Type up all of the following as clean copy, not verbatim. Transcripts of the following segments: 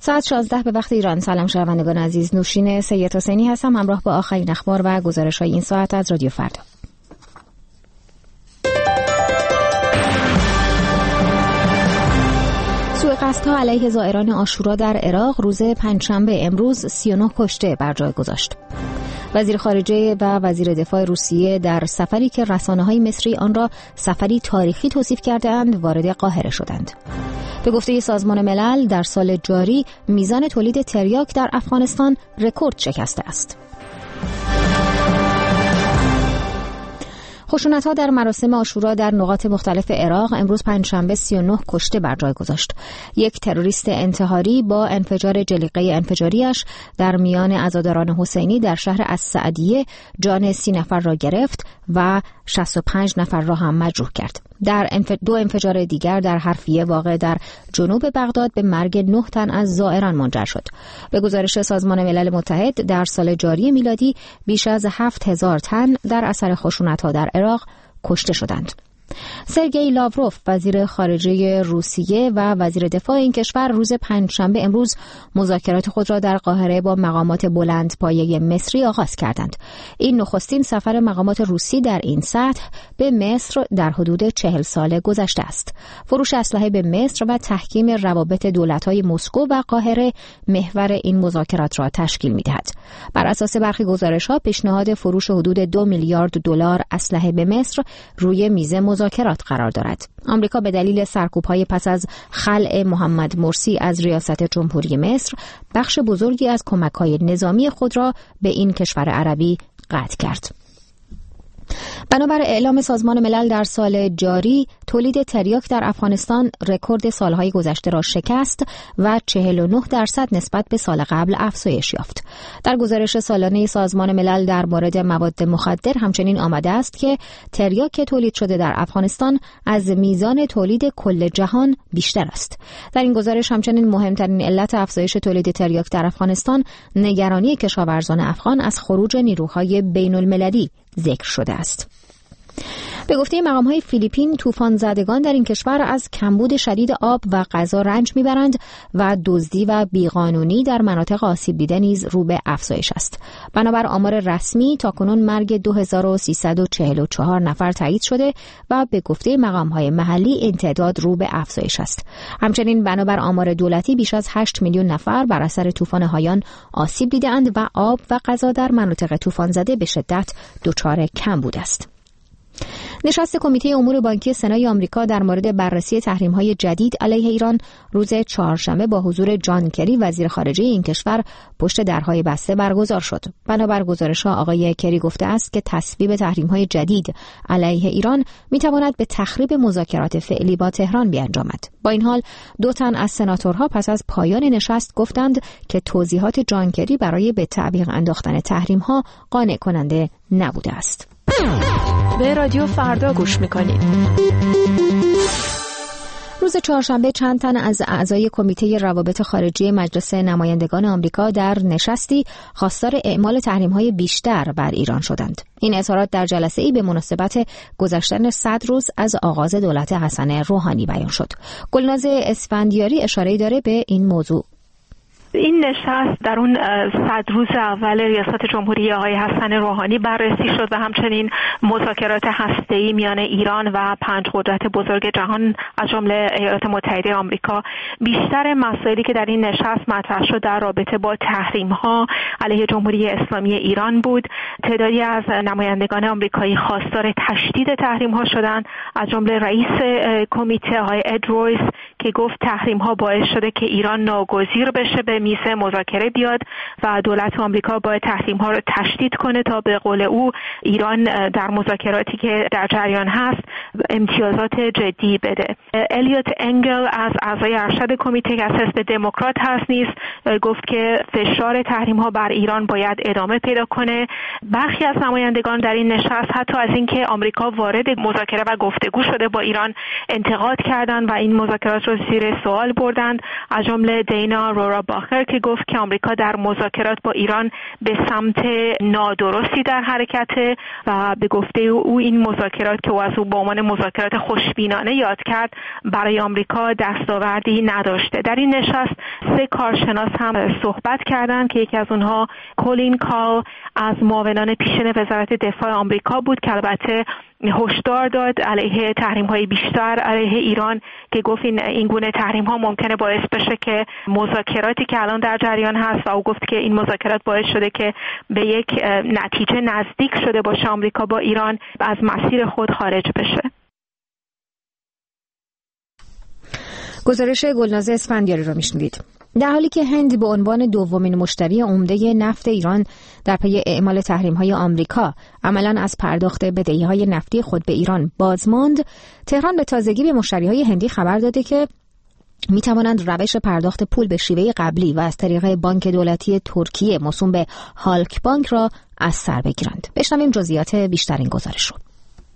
ساعت 16 به وقت ایران. سلام شنوندگان عزیز، نوشین سید حسینی هستم همراه با آخرین اخبار و گزارش‌های این ساعت از رادیو فردا. سوءقصدها علیه زائران عاشورا در عراق روز پنجشنبه امروز 39 کشته بر جای گذاشت. وزیر خارجه و وزیر دفاع روسیه در سفری که رسانه‌های مصری آن را سفری تاریخی توصیف کرده‌اند وارد قاهره شدند. به گفته سازمان ملل در سال جاری میزان تولید تریاک در افغانستان رکورد شکسته است. خشونت‌ها در مراسم عاشورا در نقاط مختلف عراق امروز پنجشنبه 39 کشته بر جای گذاشت. یک تروریست انتحاری با انفجار جلیقه انفجاریش در میان عزاداران حسینی در شهر السعدیه جان 30 نفر را گرفت و 65 نفر را هم مجروح کرد. در دو انفجار دیگر در حرفیه واقع در جنوب بغداد به مرگ 9 تن از زائران منجر شد. به گزارش سازمان ملل متحد در سال جاری میلادی بیش از 7000 تن در اثر خشونت‌ها در عراق کشته شدند. سرگئی لاوروف وزیر خارجه روسیه و وزیر دفاع این کشور روز پنجشنبه امروز مذاکرات خود را در قاهره با مقامات بلندپایه مصری آغاز کردند. این نخستین سفر مقامات روسی در این سطح به مصر در حدود 40 سال گذشته است. فروش اسلحه به مصر و تحکیم روابط دولت‌های مسکو و قاهره محور این مذاکرات را تشکیل می‌دهد. بر اساس برخی گزارش‌ها پیشنهاد فروش حدود 2 میلیارد دلار اسلحه به مصر روی میز مذاکرات قرار دارد. آمریکا به دلیل سرکوب‌های پس از خلع محمد مرسی از ریاست جمهوری مصر بخش بزرگی از کمک‌های نظامی خود را به این کشور عربی قطع کرد. بنابر اعلام سازمان ملل در سال جاری تولید تریاک در افغانستان رکورد سالهای گذشته را شکست و 49% نسبت به سال قبل افزایش یافت. در گزارش سالانه سازمان ملل در مورد مواد مخدر همچنین آمده است که تریاک تولید شده در افغانستان از میزان تولید کل جهان بیشتر است. در این گزارش همچنین مهمترین علت افزایش تولید تریاک در افغانستان نگرانی کشاورزان افغان از خروج نیروهای بین المللی ذکر شده است. به گفته مقام‌های فیلیپین طوفان زدگان در این کشور از کمبود شدید آب و غذا رنج میبرند و دزدی و بیقانونی در مناطق آسیب دیده نیز رو به افزایش است. بنابر آمار رسمی تاکنون مرگ 2344 نفر تایید شده و به گفته مقام‌های محلی این تعداد رو به افزایش است. همچنین بنابر آمار دولتی بیش از 8 میلیون نفر بر اثر طوفان هایان آسیب دیده‌اند و آب و غذا در مناطق طوفان زده به شدت دچار کمبود است. نشست کمیته امور بانکی سنای آمریکا در مورد بررسی تحریم‌های جدید علیه ایران روز چهارشنبه با حضور جان کری وزیر خارجه این کشور پشت درهای بسته برگزار شد. بنابر گزارش‌ها آقای کری گفته است که تصویب تحریم‌های جدید علیه ایران می‌تواند به تخریب مذاکرات فعلی با تهران بیانجامد. با این حال 2 تن از سناتورها پس از پایان نشست گفتند که توضیحات جان کری برای به تعویق انداختن تحریم‌ها قانع کننده نبوده است. به رادیو فردا گوش میکنید. روز چهارشنبه چند تن از اعضای کمیته روابط خارجی مجلس نمایندگان آمریکا در نشستی خواستار اعمال تحریم‌های بیشتر بر ایران شدند. این اظهارات در جلسه‌ای به مناسبت گذشتن 100 روز از آغاز دولت حسن روحانی بیان شد. گلناز اسفندیاری اشاره‌ای داره به این موضوع. این نشست در اون 100 روز اول ریاست جمهوری آقای حسن روحانی بررسی شد و همچنین مذاکرات هسته‌ای میان ایران و 5 قدرت بزرگ جهان از جمله ایالات متحده آمریکا. بیشتر مسائلی که در این نشست مطرح شد در رابطه با تحریم‌ها علیه جمهوری اسلامی ایران بود. تعدادی از نمایندگان آمریکایی خواستار تشدید تحریم‌ها شدند، از جمله رئیس کمیته آقای اد رویس که گفت تحریم‌ها باعث شده که ایران ناگزیر بشه به میز مذاکره بیاد و دولت آمریکا باید تحریم‌ها رو تشدید کنه تا به قول او ایران در مذاکراتی که در جریان هست امتیازات جدی بده. الیوت انگل از اعضای ارشد کمیته که از حزب دموکرات هست نیز گفت که فشار تحریم‌ها بر ایران باید ادامه پیدا کنه. برخی از نمایندگان در این نشست حتی از اینکه آمریکا وارد مذاکره و گفتگو شده با ایران انتقاد کردند و این مذاکرات رو را زیر سوال بردند، از جمله دینا روراباخر که گفت که آمریکا در مذاکرات با ایران به سمت نادرستی در حرکته و به گفته او این مذاکرات که از او به عنوان مذاکرات خوشبینانه یاد کرد برای آمریکا دستاوردی نداشته. در این نشست 3 کارشناس هم صحبت کردند که یکی از اونها کولین کال از معاونان پیشین وزارت دفاع آمریکا بود که البته هشدار داد علیه تحریم‌های بیشتر علیه ایران که گفت این گونه تحریم‌ها ممکنه باعث بشه که مذاکراتی که الان در جریان هست و او گفت که این مذاکرات باعث شده که به یک نتیجه نزدیک شده باشه آمریکا با ایران از مسیر خود خارج بشه. گزارش گلناز اسفندیاری را میشنوید. در حالی که هند به عنوان دومین مشتری عمده نفت ایران در پی اعمال تحریم‌های آمریکا عملاً از پرداخت بدهی‌های نفتی خود به ایران باز ماند، تهران به تازگی به مشتری‌های هندی خبر داده که می‌توانند روش پرداخت پول به شیوه قبلی و از طریق بانک دولتی ترکیه موسوم به هالک بانک را از سر بگیرند. بشنویم جزئیات بیشتر این گزارش را.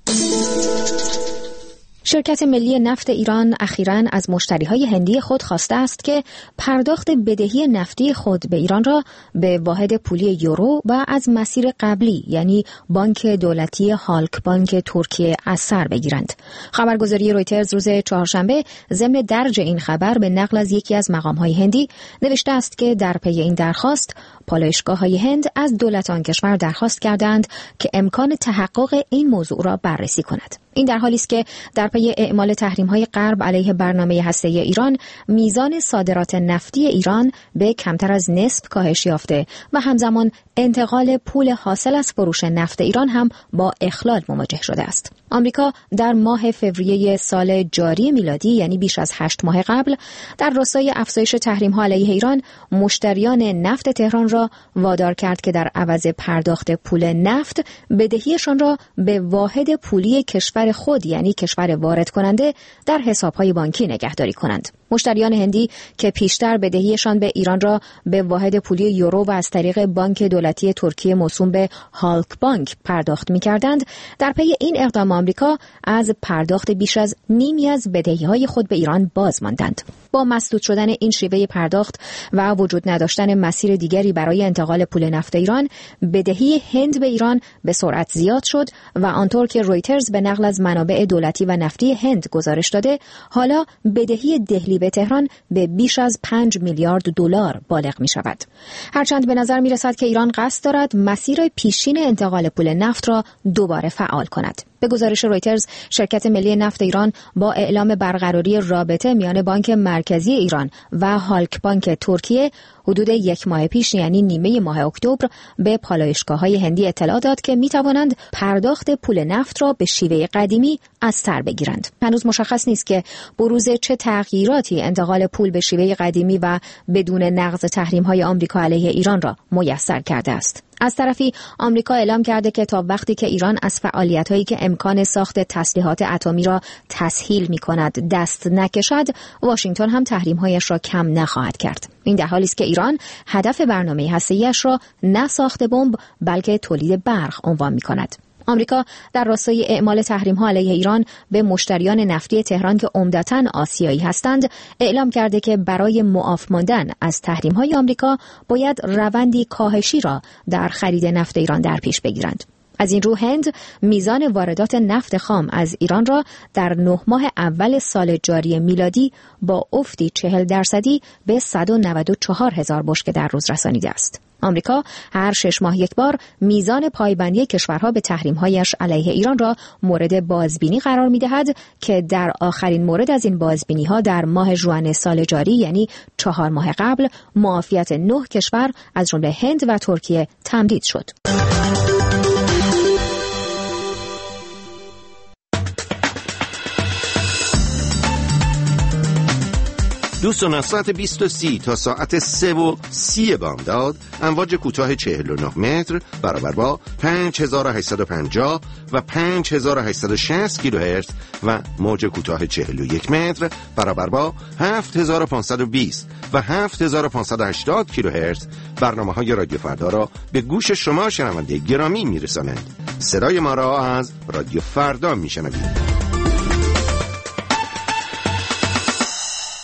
شرکت ملی نفت ایران اخیراً از مشتری‌های هندی خود خواسته است که پرداخت بدهی نفتی خود به ایران را به واحد پولی یورو و از مسیر قبلی یعنی بانک دولتی هالک بانک ترکیه از سر بگیرند. خبرگزاری رویترز روز چهارشنبه ضمن درج این خبر به نقل از یکی از مقام‌های هندی نوشته است که در پی این درخواست پالایشگاه‌های هند از دولت آن کشور درخواست کردند که امکان تحقق این موضوع را بررسی کند. این در حالی است که در پی اعمال تحریم‌های غرب علیه برنامه هسته‌ای ایران، میزان صادرات نفتی ایران به کمتر از نصف کاهش یافته و همزمان انتقال پول حاصل از فروش نفت ایران هم با اخلال مواجه شده است. آمریکا در ماه فوریه سال جاری میلادی یعنی بیش از 8 ماه قبل در راستای افزایش تحریم‌ها علیه ایران مشتریان نفت تهران را وادار کرد که در عوض پرداخت پول نفت بدهیشان را به واحد پولی کشور خود یعنی کشور وارد کننده در حساب‌های بانکی نگهداری کنند. مشتریان هندی که پیشتر بدهیشان به ایران را به واحد پولی یورو و از طریق بانک دولتی ترکیه موسوم به هالک بانک پرداخت می‌کردند، در پی این اقدام آمریکا از پرداخت بیش از نیمی از بدهی‌های خود به ایران باز ماندند. با مسدود شدن این شیوه پرداخت و وجود نداشتن مسیر دیگری برای انتقال پول نفت ایران، بدهی هند به ایران به سرعت زیاد شد و آنطور که رویترز به نقل از منابع دولتی و نفتی هند گزارش داده، حالا بدهی دهلی به تهران به بیش از 5 میلیارد دلار بالغ می شود. هرچند به نظر می رسد که ایران قصد دارد مسیر پیشین انتقال پول نفت را دوباره فعال کند. به گزارش رویترز، شرکت ملی نفت ایران با اعلام برقراری رابطه میان بانک مرکزی ایران و هالک بانک ترکیه حدود 1 ماه پیش یعنی نیمه ماه اکتبر به پالایشگاه‌های هندی اطلاع داد که می‌توانند پرداخت پول نفت را به شیوه قدیمی از سر بگیرند. هنوز مشخص نیست که بروز چه تغییراتی انتقال پول به شیوه قدیمی و بدون نقض تحریم‌های آمریکا علیه ایران را میسر کرده است. از طرفی آمریکا اعلام کرده که تا وقتی که ایران از فعالیت‌هایی که امکان ساخت تسلیحات اتمی را تسهیل می‌کند دست نکشد، واشنگتن هم تحریم‌هایش را کم نخواهد کرد. این در حالی است که ایران هدف برنامه هسته‌ای‌اش را نه ساخت بمب بلکه تولید برق عنوان می‌کند. آمریکا در راستای اعمال تحریم‌ها علیه ایران به مشتریان نفتی تهران که عمدتاً آسیایی هستند، اعلام کرده که برای معاف ماندن از تحریم‌های آمریکا باید روندی کاهشی را در خرید نفت ایران در پیش بگیرند. از این رو هند میزان واردات نفت خام از ایران را در 9 ماه اول سال جاری میلادی با افتی 40% به 194,000 بشکه در روز رسانیده است. آمریکا هر 6 ماه یک بار میزان پایبندی کشورها به تحریم‌هایش علیه ایران را مورد بازبینی قرار می‌دهد که در آخرین مورد از این بازبینی‌ها در ماه ژوئن سال جاری یعنی 4 ماه قبل معافیت 9 کشور از جمله هند و ترکیه تمدید شد. دوستان از ساعت 20:30 تا ساعت 3:30 بامداد امواج کوتاه 49 متر برابر با 5850 و 5860 کیلوهرتز و موج کوتاه 41 متر برابر با 7520 و 7580 کیلوهرتز برنامه‌های رادیو فردا را به گوش شما شنونده گرامی میرسانند. صدای ما را از رادیو فردا میشنوید.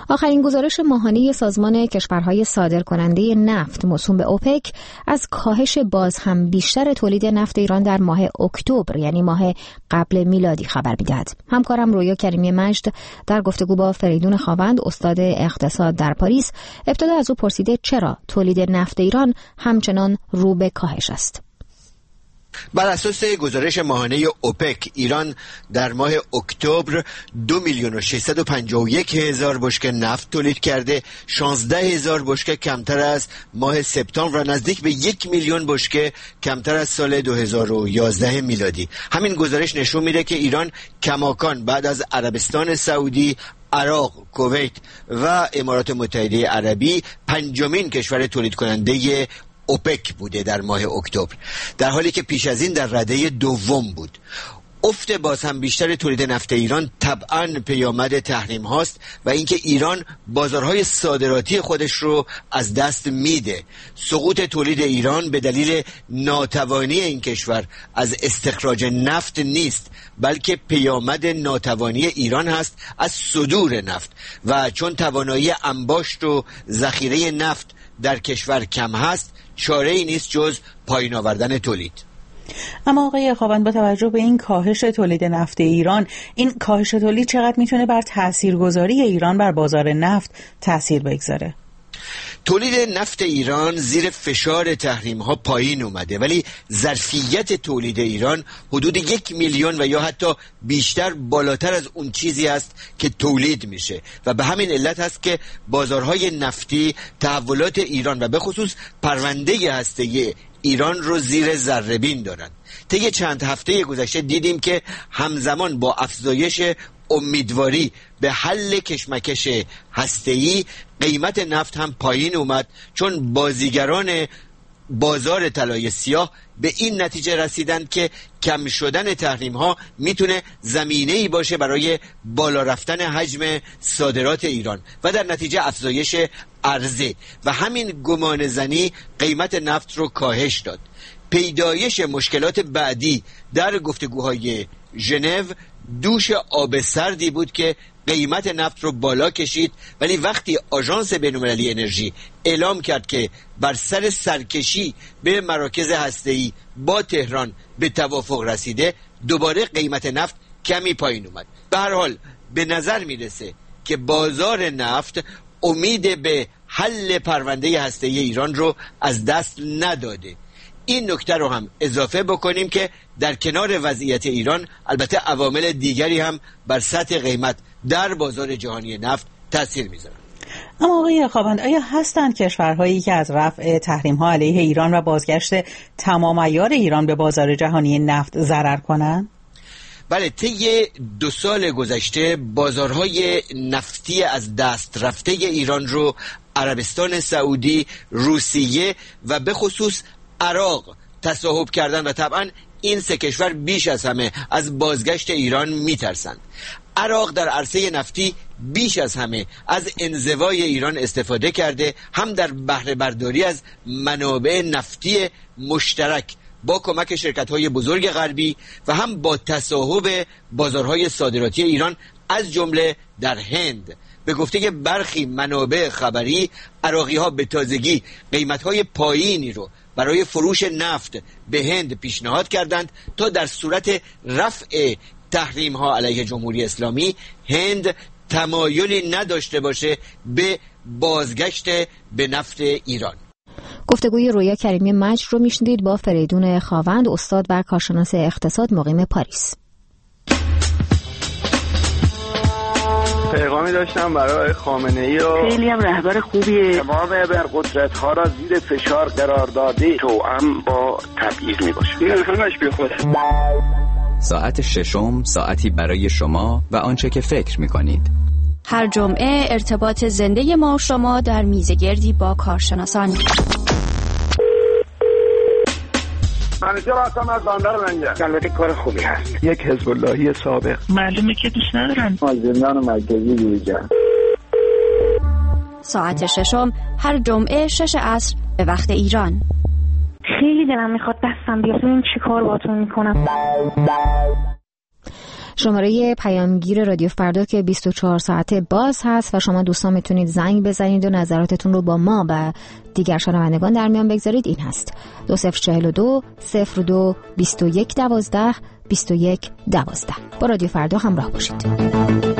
آخرین گزارش ماهانه سازمان کشورهای صادرکننده نفت موسوم به اوپک از کاهش باز هم بیشتر تولید نفت ایران در ماه اکتبر، یعنی ماه قبل میلادی خبر می‌دهد. همکارم رویا کریمی مجد در گفتگو با فریدون خاوند، استاد اقتصاد در پاریس، ابتدا از او پرسیده چرا تولید نفت ایران همچنان رو به کاهش است. بر اساس گزارش ماهانه اوپک، ایران در ماه اکتبر 2,651,000 بشکه نفت تولید کرده، 16,000 بشکه کمتر از ماه سپتامبر و نزدیک به 1,000,000 بشکه کمتر از سال 2011 میلادی. همین گزارش نشون میده که ایران کماکان بعد از عربستان سعودی، عراق، کویت و امارات متحده عربی پنجمین کشور تولید کننده اوپک بوده در ماه اکتبر، در حالی که پیش از این در رده دوم بود. افت باز هم بیشتر تولید نفت ایران طبعاً پیامد تحریم هاست و اینکه ایران بازارهای صادراتی خودش رو از دست میده. سقوط تولید ایران به دلیل ناتوانی این کشور از استخراج نفت نیست، بلکه پیامد ناتوانی ایران هست از صدور نفت و چون توانایی انباشت و ذخیره نفت در کشور کم هست، چاره ای نیست جز پایین آوردن تولید. اما آقای خاوند، با توجه به این کاهش تولید نفت ایران، این کاهش تولید چقدر میتونه بر تاثیرگذاری ایران بر بازار نفت تاثیر بگذاره؟ تولید نفت ایران زیر فشار تحریم ها پایین اومده، ولی ظرفیت تولید ایران حدود 1,000,000 و یا حتی بیشتر بالاتر از اون چیزی است که تولید میشه و به همین علت هست که بازارهای نفتی تحولات ایران و به خصوص پرونده هسته‌ای ایران رو زیر ذره‌بین دارن. طی چند هفته گذشته دیدیم که همزمان با افزایش امیدواری به حل کشمکش هسته‌ای، قیمت نفت هم پایین اومد، چون بازیگران بازار طلای سیاه به این نتیجه رسیدند که کم شدن تحریم ها میتونه زمینه‌ای باشه برای بالا رفتن حجم صادرات ایران و در نتیجه افزایش عرضه و همین گمان زنی قیمت نفت رو کاهش داد. پیدایش مشکلات بعدی در گفتگوهای ژنو دوش آب سردی بود که قیمت نفت رو بالا کشید، ولی وقتی آژانس بین‌المللی انرژی اعلام کرد که بر سر سرکشی به مراکز هسته‌ای با تهران به توافق رسیده، دوباره قیمت نفت کمی پایین اومد. به هر حال به نظر میرسه که بازار نفت امید به حل پرونده هسته‌ای ایران رو از دست نداده. این نکته رو هم اضافه بکنیم که در کنار وضعیت ایران البته عوامل دیگری هم بر سطح قیمت در بازار جهانی نفت تاثیر میذارن. اما آقای خاوند، آیا هستند کشورهایی که از رفع تحریم‌ها علیه ایران و بازگشت تمام عیار ایران به بازار جهانی نفت ضرر کنند؟ بله، طی 2 سال گذشته بازارهای نفتی از دست رفته ایران رو عربستان سعودی، روسیه و به خصوص عراق تصاحب کردن و طبعا این 3 کشور بیش از همه از بازگشت ایران میترسند. عراق در عرصه نفتی بیش از همه از انزوای ایران استفاده کرده، هم در بهره برداری از منابع نفتی مشترک با کمک شرکت‌های بزرگ غربی و هم با تصاحب بازارهای صادراتی ایران از جمله در هند. به گفته برخی منابع خبری، عراقی‌ها به تازگی قیمت‌های پایینی رو برای فروش نفت به هند پیشنهاد کردند تا در صورت رفع تحریم ها علیه جمهوری اسلامی هند تمایلی نداشته باشه به بازگشت به نفت ایران. گفتگوی رویا کریمی مجد رو میشنیدید با فریدون خاوند، استاد و کارشناس اقتصاد مقیم پاریس. پیغامی داشتم برای خامنه‌ای و خیلی هم رهبر خوبیه. تمام ابرقدرت‌ها را زیر فشار قرار داده، توأم با تبعیض میباشه. این همش بیخوده. ساعت 6 ساعتی برای شما و آنچه که فکر میکنید. هر جمعه ارتباط زنده ما و شما در میزگردی با کارشناسان. منیجر هستم از بندر لنگر. البته کار خوبی هست. یک حزب اللهی سابق. معلومه که دوست ندارن. از زندان مرکزی بیرون. ساعت 6 هر جمعه 6 عصر به وقت ایران. خیلی دلم میخواد دستم بیاد، این چی کار باهاتون میکنم. شماره پیامگیر رادیو فردا که 24 ساعته باز هست و شما دوستان میتونید زنگ بزنید و نظراتتون رو با ما و دیگر شنوندگان در میان بگذارید. این هست 2042 02 21 12 21 12. با رادیو فردا همراه باشید.